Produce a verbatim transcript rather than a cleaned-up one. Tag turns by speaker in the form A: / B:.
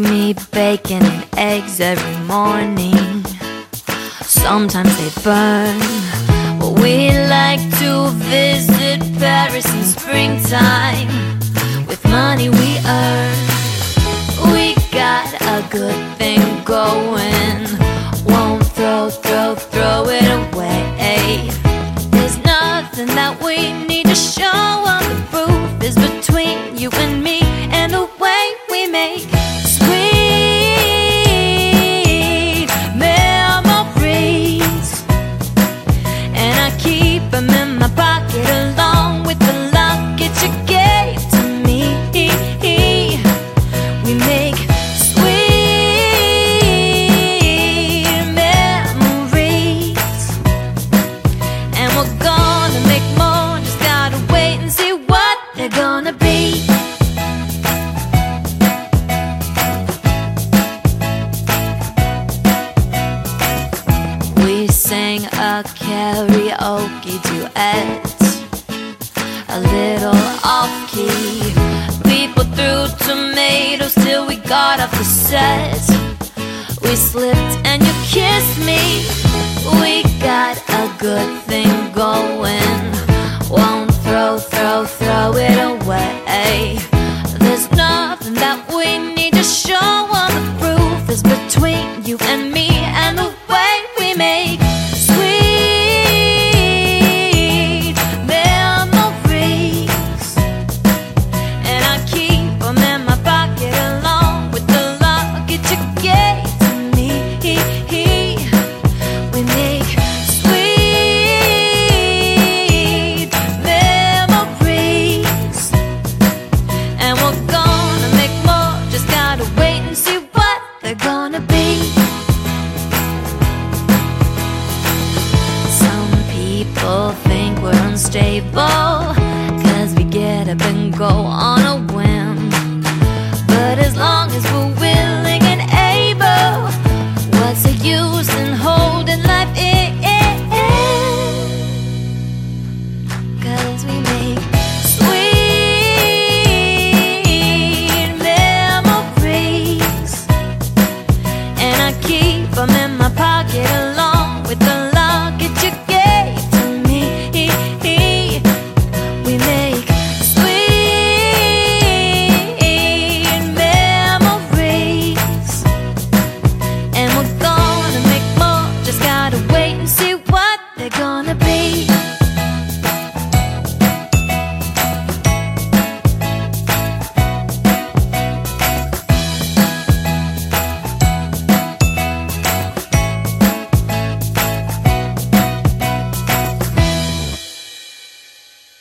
A: me bacon and eggs every morning. Sometimes they burn, but we like to visit Paris in springtime. With money we earn, we got a good thing going. Won't throw, throw, throw it away. There's nothing that we need to show on the proof is between you and me and the way we make sweet memories. And I keep them in my pocket along with the locket you gave to me. We make sweet memories, and we're gonna make more. Just gotta wait and see what they're gonna be. We sang a karaoke duet, a little off-key. People threw tomatoes till we got off the set. We slipped and you kissed me. We got a good thing going. Won't throw, throw, throw it away. There's nothing that we need to show on the proof is between you and me and the way we make sweet memories. And I keep them in my pocket along with the locket you gave to me. We make sweet memories, and we're gonna make more. Just gotta wait and see what they're gonna be. Some people think we're unstable, cause we get up and go on a whim. But as long as we're willing and able, what's the use in holding life in? Cause we make sweet memories, and I keep them in my pocket along with the locket you gave to me. We make sweet memories, and we're gonna make more. Just gotta wait and see what they're gonna